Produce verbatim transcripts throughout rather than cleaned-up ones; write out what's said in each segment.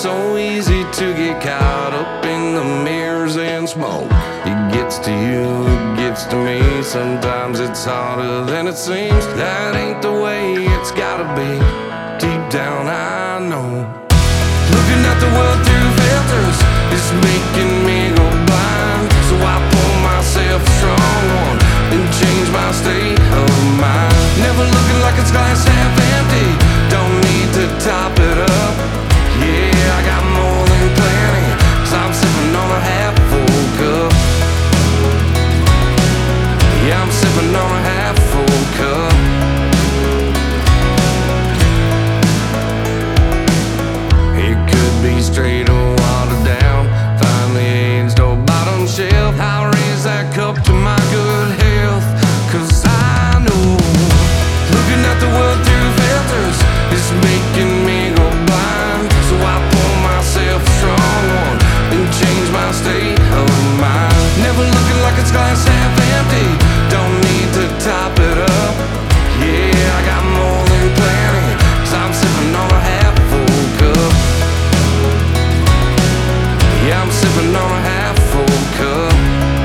so easy to get caught up in the mirrors and smoke. It gets to you, it gets to me. Sometimes it's harder than it seems. That ain't the way it's gotta be. Deep down I know. Looking at the world through filters is making me go blind. So I pull myself a strong one and change my state of mind. Never looking like it's glass half empty. Don't need to top it up. Yeah, I got more than plenty, 'cause I'm sipping on a half full cup. Yeah, I'm sipping on a half full cup. It could be straight or watered down. Finally aged or bottom shelf. I'll raise that cup to my good health, 'cause I know looking at the world through filters is making me go blind. So I pull myself a strong one and change my state of mind. Never looking like it's glass half empty. Don't need to top it up. Yeah, I got more than plenty, 'cause I'm sipping on a half full cup. Yeah, I'm sipping on a half full cup.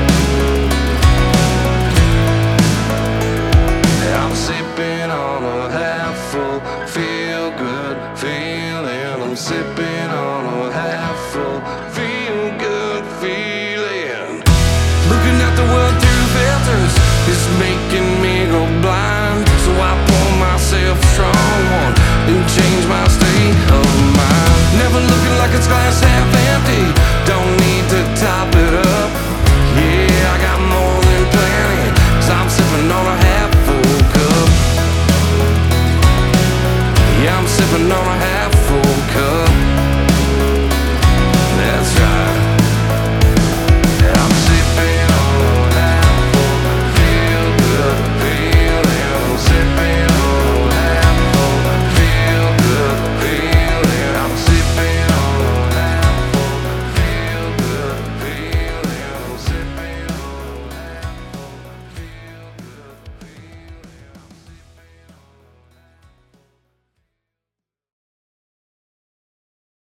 Yeah, I'm sipping on a half full, feel good feeling. I'm sipping on a half full, feel good feeling. Looking at the world through filters is making me go blind. So I pull myself a strong one and change my state of mind. Never looking like it's glass half